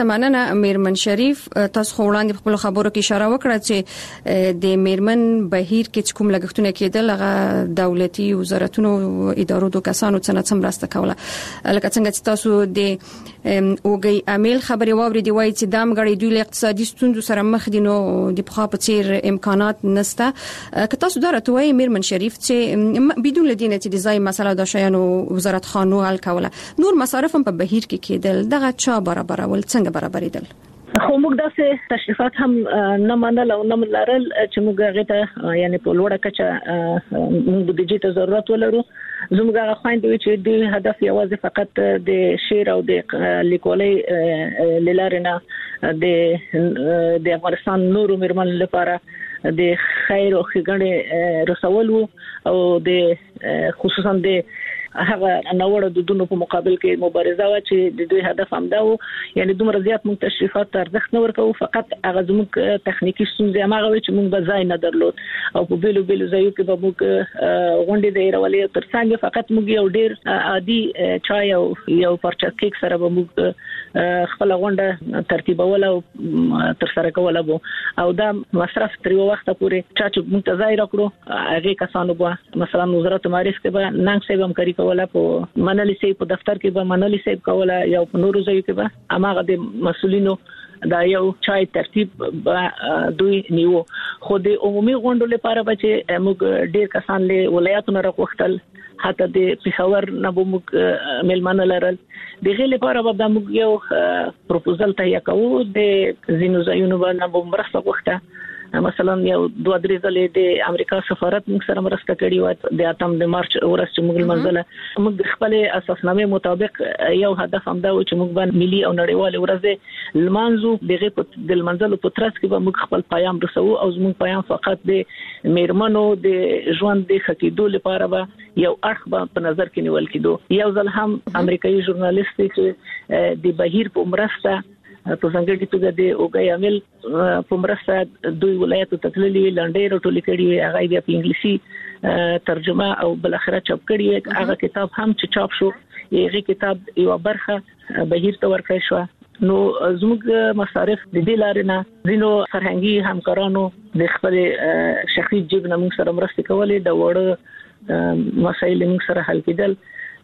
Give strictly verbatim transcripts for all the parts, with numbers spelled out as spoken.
مننه میرمن شریف. تاسو وړاندې په خپل خبرو کې اشاره وکړه چې د میرمن بهیر کې کوم لګښتونه کېدل هغه دولتي وزارتونو ادارو د کسانو څخه څنګه راسته کوله. لکه څنګه چې تاسو د اوګي امیل خبري واوري دی وایي چې د امګړې دوی اقتصادي ستونزو سره مخ دي نو د په خاطر چیر امکانات نسته. که تاسو درته وایي میرمن شریف چې بدون لدینه چې د ځای مسله د شایانو وزارت خانو حل کوله نور مصارف هم په بهیر کې کېدل دغه چا برابر ول څنګه برابرېدل؟ خو موږ داسې تشریفات هم نه منل او نه لرل چې موږ هغه ته یعنی په لوړه کچه موږ د بودیجې ته ضرورت ولرو. زموږ هغه خويندې چې د هدف یوازې فقط د شعر او د لیکوالۍ لارنه د د افغانستان نورو میرمن لپاره د خیر او ښېګڼې رسول او د خصوصا د هغه نوړو د دونو په مقابل کې مبارزه وا چې د دوی هدف هم دا و یعنی دومره زیات موږ تشریفات ارزښت نه ورکو فقط هغه زموږ تخنیکی ستونزې هغه چې موږ به ځای نه درلود او په بیلو بیلو ځایو کې به موږ غونډې د ایرولې ترڅنګ فقط موږ یو ډیر عادي چای او یو پرچا کیک سره به موږ خپل غونډه ترتیبول او تر سره کول او دا مصرف تر یو وخت پورې چې موږ ته ځای راکړو هغه کسانو به مثلا وزارت معرفت کې به ننګ سیب هم کوي ولا په منلي سي په دفتر کې به منلي سي کوله یا په نورو ځایو کې به اماغه د مسولینو دا یو چای ترتیب دوی نیو. خو د عمومي غونډو لپاره به چې موږ ډیر کسان له ولایتونو راغوښتل حتی د پیښور نه به موږ ملمنه لرل دغه لپاره به موږ یو پروپوزل تهیه کوو د زینو ځایونو باندې مرسته غوښته. مثلا یو دوه درې ځلې د امریکا سفارت موږ سره مرسته کړې و د اتم د مارچ ورځ چې موږ منځله موږ خپل اساسنامه مطابق یو هدف هم دا و چې موږ باندې ملي او نړیوال ورځ لمانځو دغه د منځلو په ترڅ کې به موږ خپل پیغام رسو او زموږ پیغام فقط د میرمنو د ژوند د خکېدو لپاره به یو اړخ په نظر کې نیول کېدو. یو ځل هم امریکایي ژورنالیست چې د بهیر په مرسته په څنګه کې توګه د اوګي عامل په مرسته دوی ولایت ته تللی لنډې راټولې کړې هغه بیا په انګلیسي ترجمه او بل اخره چاپ کړی هغه کتاب هم چې چاپ شو هغه کتاب یو برخه بهیر ته ورکړی شو. نو زموږ مصارف د دې لارې نه زینو فرهنګي همکارانو د خپل شخصي جیب نه موږ سره مرسته کولې د وړ مسایل موږ سره حل کېدل.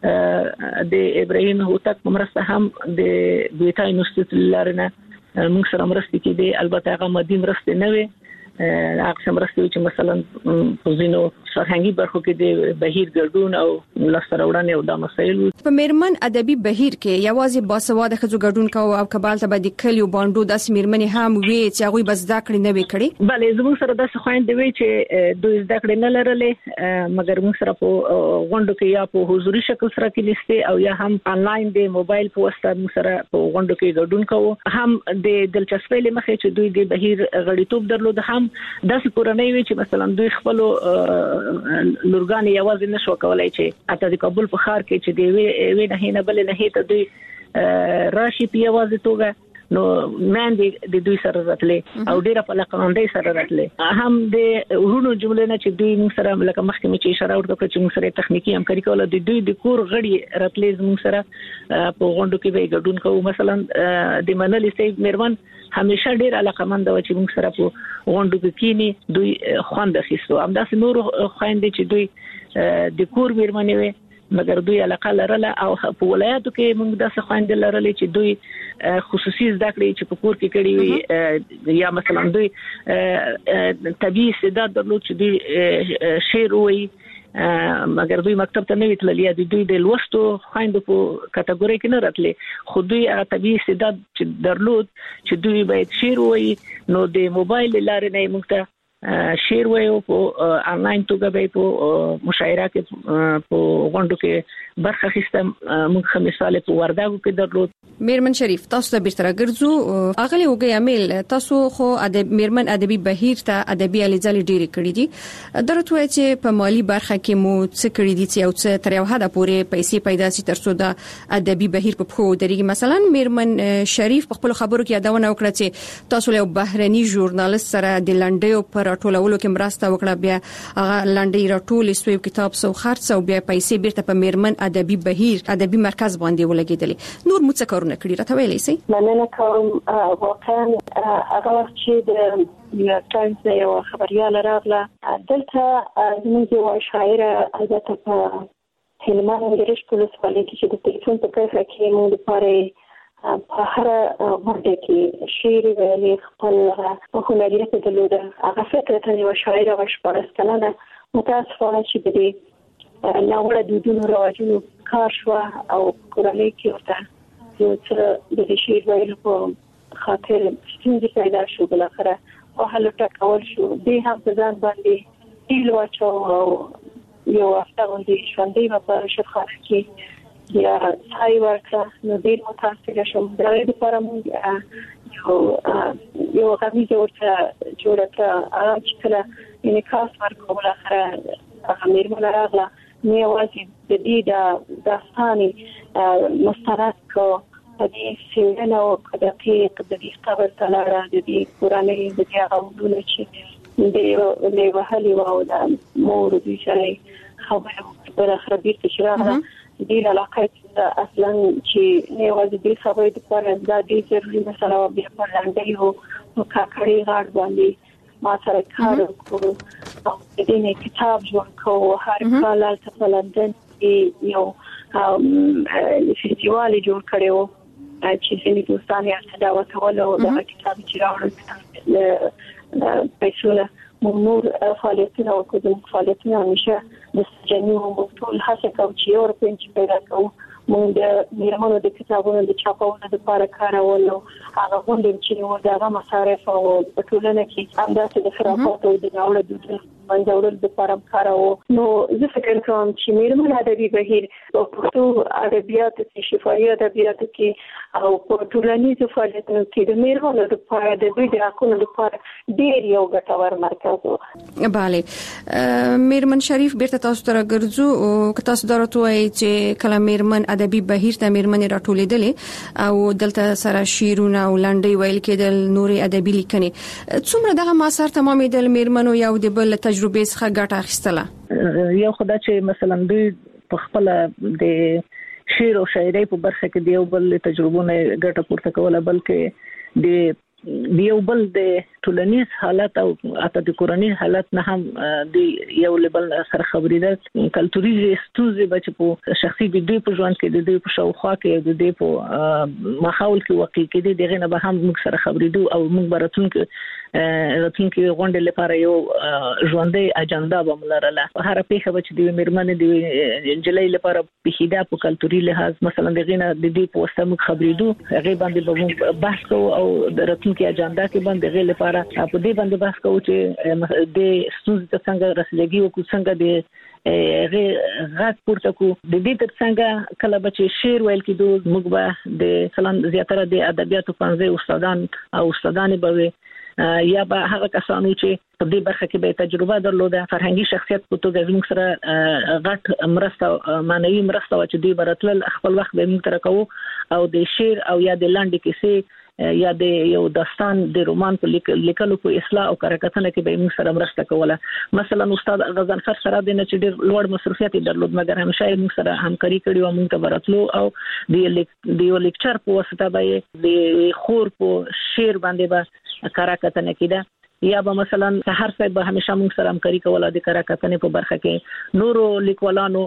د ابراهیم هوتک مرسته هم د بیتا انسټیټیوټ لارنه موږ سره مرسته کړي البته هغه مدي مرسته نه وي هغه مرسته چې مثلا په زینو فرهنګي برخو کې د بهیر ګډون او لاسته راوړنې او د مسایل په میرمن ادبي بهیر کې یوازې باسواده خځو ګډون کوي او کبال ته د کلیو باندې د سیمرمنې هم وی چې هغه بس ذکر نه وکړي. بله زموږ سره د خويندې وی چې دوی ذکر نه لرلې مګر موږ سره په غونډو کې یا په حضوري شکل سره کې لسته او یا هم انلاین د موبایل په واسطه موږ سره په غونډو کې ګډون کوو. هم د دلچسپۍ لمخې چې دوی د بهیر غړیتوب درلود هم داسې کورنۍ وی چې مثلا دوی خپل لورګان یوازې نشو کولای چې اته د کابل په ښار کې چې دی وی نه نه بل نه ته دوی راشي په یوازې توګه نو مان د دوی سره راتلې او ډیره په لقمندۍ سره راتلې هم د ورونو جمله نه چې دوی موږ سره لکه مخکې چې اشاره ورته چې موږ سره تخنیکی همکاري کوله د دوی د کور غړي راتلې موږ سره په غونډو کې به ګډون کوو. مثلا د منلي سي میرمن همیشه ډیر علاقمند و چې موږ سره په غونډو کې کینی دوی خوند اخیستو. هم داسې نور خويندې چې دوی د کور میرمنې وي مګر دوی علاقه لرله او په ولایتو کې موږ داسې خويندې لرلې چې دوی خصوصي زده کړې چې په کور کې کړي وي یا مثلا دوی طبيعي استعداد درلود چې دوی شعر وایي مګر دوی مکتب ته نه وتللی دي دوی د لوستو خويندو په کټګوري کې نه راتلې خو دوی هغه طبيعي استعداد چې درلود چې دوی باید شعر وایي نو د موبایل لارې نه موږ ته شعر وایو په انلاین توګه به په مشاعره کې په غونډو کې برخه اخیستم. موږ هم مثال په ورداګو کې درلود. میرمن شریف تاسو ته بیرته راګرځو اغلی وګي امیل تاسو خو ادب میرمن ادبي بهیر ته ادبي الیزل ډیری کړی دي درته وای چې په مالی برخه کې مو څه کړی دي چې او څه تر یو حد پورې پیسې پیدا شي ترڅو د ادبي بهیر په خو درېږي. مثلا میرمن شریف په خپل خبرو کې یادونه وکړه چې تاسو له بهرني ژورنالیست سره د لنډیو پر راټولولو کې مرسته وکړه، بیا هغه لنډۍ راټول سوی کتاب سو خرڅ او بیا پیسې بیرته په میرمن ادبي بهیر ادبي مرکز باندې ولګیدلې. نور مو څه کارونه کړی راته ویلې سي؟ مننه کوم. واقعا هغه وخت چې د نیویارک ټایمز یو خبريال راغله دلته زموږ یو شاعر البته په هلمند ګرش پولیس والي چې د ټلیفون په کیسه کې موږ لپاره په هر ورته کې شعر ویلي خپل په هنریت درلوده. هغه فکر ته یو شاعر او شپږ کلنه متاسفانه چې د ناوړه دودونو رواجونو کار شو او کورنۍ کې ورته یو څه د شعر ویلو په خاطر ستونزې پیدا شو. بل اخره او هلو ټاکول شو دې هم ځان باندې ډیل واچو او یو هفته باندې ژوندۍ په شفاخانه کې یا ځای ورکړه. نو ډیر متاسفه شوم. دا د لپاره موږ یو یو غوښتنه ورته جوړه کړه چې کله انعکاس ورکول اخره هغه میرمن راغله نو یوازې د دې د داستاني مستند کو د دې سیمه او د دقیق د دې قبر تلاره د دې قرآني د دې غوډونه چې د له وهلي او د مور د شری خبره پر اخر بیرته شراغه دې علاقه اصلا چې نه وځي د خبرې د پر د دې ضروري مسله او بیا پر لاندې او کاکړي غاړ باندې ما سره کار وکړو او دې نه کتاب جوړ کوو. هر کال په لندن کې یو فستیوال جوړ کړو چې ځینې دوستان یې دعوت ولو د کتاب چې راوړل پیسونه مونږ فعالیتونه او کوم فعالیتونه همیشه د سجنو ټول هڅه کوو چې یو رپنچ پیدا کوو. مونږ د میرمنو د کتابونو د چاپولو لپاره کارولو هغه غونډې چې نو دغه مصارف او په ټولنه کې همداسې د خرافات او د ناوړه دودونو منځورل لپاره کارو. نو زه فکر کوم چې میرمن ادبي بهیر په پښتو ادبیات کې شفاهي ادبیات کې او په ټولنیزو فعالیتونو کې د میرمنو لپاره د دوی د حقوقو لپاره ډیر یو ګټور مرکز و. bale میرمن شریف بیرته تاسو ته راګرځو او تاسو درته وایي چې کله میرمن ادبي بهیر ته میرمن راټولېدلې او دلته سره شیرونه او لنډۍ ویل کېدل نوري ادبي لیکنې څومره دغه مسار تمامېدل میرمنو یو د بل تجربه څخه ګټه اخیستله؟ یو خدای چې مثلا دوی په خپل د شعر او شاعرۍ په برخه کې دیو بل تجربونه ګټه پورته کوله بلکې د دیو بل د ټولنیز حالت او اته د کورنۍ حالت نه هم د یو لیبل سره خبرېدل کلتوري ستوزې بچ په شخصي د دوی په ژوند کې د دوی په شاوخوا کې د دوی په ماحول کې واقع کې دغه نه به هم موږ سره خبرېدو او موږ براتون کې راتلونکي غونډې لپاره یو ژوندۍ اجنډا به ملرله. هر پیښه به چې د میرمن د جلې لپاره په هدا په کلتوري لحاظ مثلا دغه نه د دې په واسطه موږ خبرېدو هغه باندې به موږ بحث کوو او د راتلونکي اجنډا کې باندې غل لپاره په دې باندې بحث کوو چې د ستونزې څنګه رسیدګي او څنګه د غیر غاټ پورته کو د دې ترڅنګ کله به شعر ویل کېدو موږ به د سلام زیاتره د ادبیاتو پنځه استادان او استادانې به یا به هغه کسانو چې په دې برخه کې به تجربه درلوده فرهنګي شخصیت په توګه زموږ سره غټ مرسته معنوي مرسته چې دوی براتل خپل وخت به موږ تر کوو او د شعر او یا د لاندې کیسې یا د یو داستان د رومان په لیکلو په اصلاح او کارکتنه کې به موږ سره مرسته کوله. مثلا استاد غزنفر سره د نچ ډیر لوړ مصرفیت درلود مګر همیشه موږ سره همکاري کړې او موږ ته براتلو او د یو لیکچر په واسطه به د خور په شعر باندې به کارکتنه کېده یا به مثلا هر څه به همیشه موږ سره همکاري کوله د کارکتنې په برخه کې. نورو لیکوالانو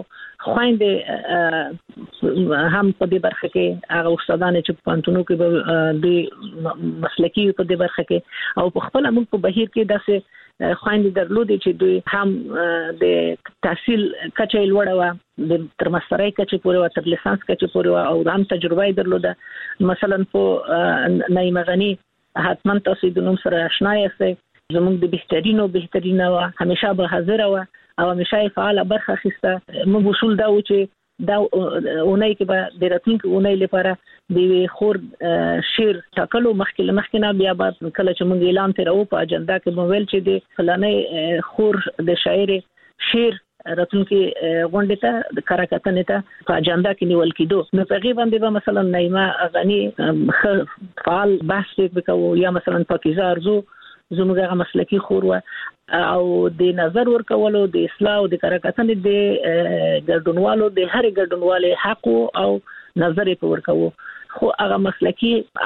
خويندې هم په دې برخه کې هغه استادان چې په پانتونو کې به د مسلکي په دې برخه کې او په خپل موږ په بهیر کې داسې خويندې درلودې چې دوی هم د تحصیل کچې لوړه و د تر ماسترۍ کچې پورې و تر لیسانس کچې پورې و او هم تجربه درلوده. مثلا په نایمه غنی حتما تاسو د نوم سره آشنا یاست زموږ د بهترینو بهترینه و همیشه به حاضر و او همیشه فعال برخه اخیسته. موږ وصول دا و چې دا اونۍ کې به د راتلونکي اونۍ لپاره د خور شعر ټاکلو مخکې مخکې نه بیا به کله چې موږ اعلان ترو په اجنډا کې به ویل چې د فلانه خور د شاعر شعر راتلونکي غونډه ته د کارکتنې ته په اجنډا کې نیول کېدو. نو په غیبه باندې به مثلا نایمه غنی فعال بحث وکړو یا مثلا پاکیزه ارزو زموږه مسلکی خور و او د نظر ورکولو د اصلاح او د کارکتنې د ګډونوالو د هر ګډونوالو حق او نظر په ورکوو خو هغه مسلکی